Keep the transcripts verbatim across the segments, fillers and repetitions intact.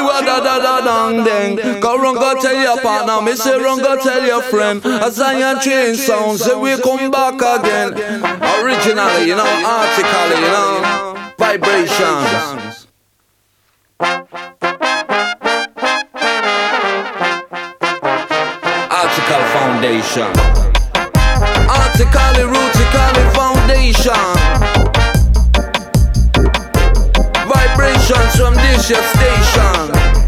wa da da da dang dang. Go run go tell your partner, me say run go tell your friend. A Zion train sound, say we come back again. Originally, you know, artically, you know, vibrations. Article Foundation. Artically, rootically foundation. Vibrations from this your station.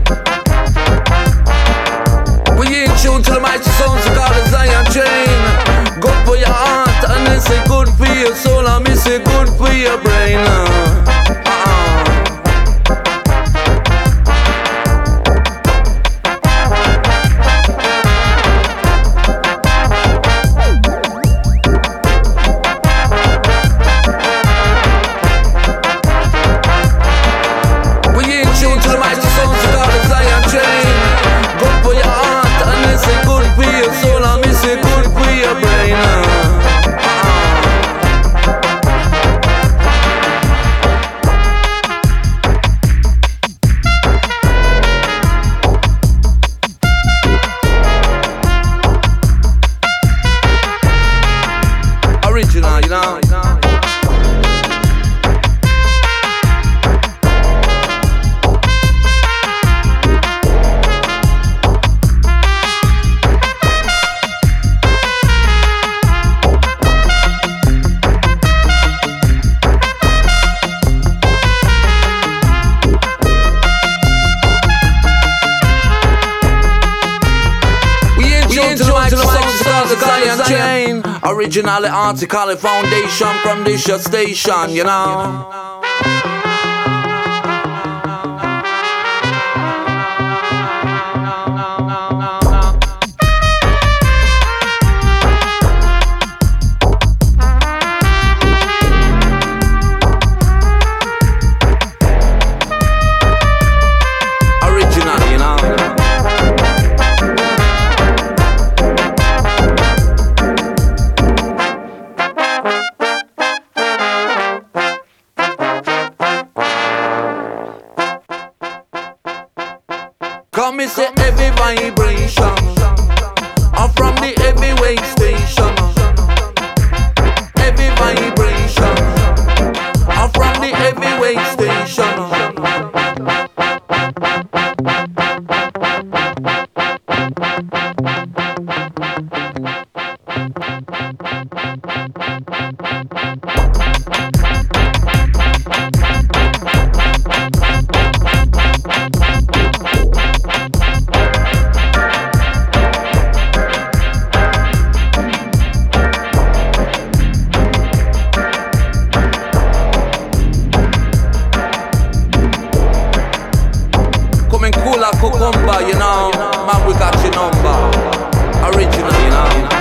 We in tune to the mighty sounds called the Zion train. Good for your heart and they say good for your soul, and me say good for your brain. uh-uh. Original, you know. Chain. Originally article foundation from this your station, you know. Originally, you know. Come and say every vibration, I'm from the heavyweight station. Every vibration, I'm from the heavyweight station. Cool like cucumber, you know. Man, we got your number. Original, you know.